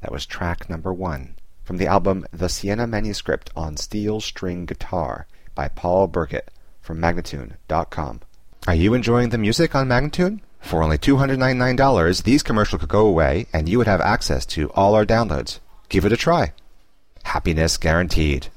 That was track number 1 from the album The Siena Manuscript on Steel String Guitar by Paul Burkett from Magnatune.com. Are you enjoying the music on Magnatune? For only $299, these commercials could go away and you would have access to all our downloads. Give it a try. Happiness guaranteed.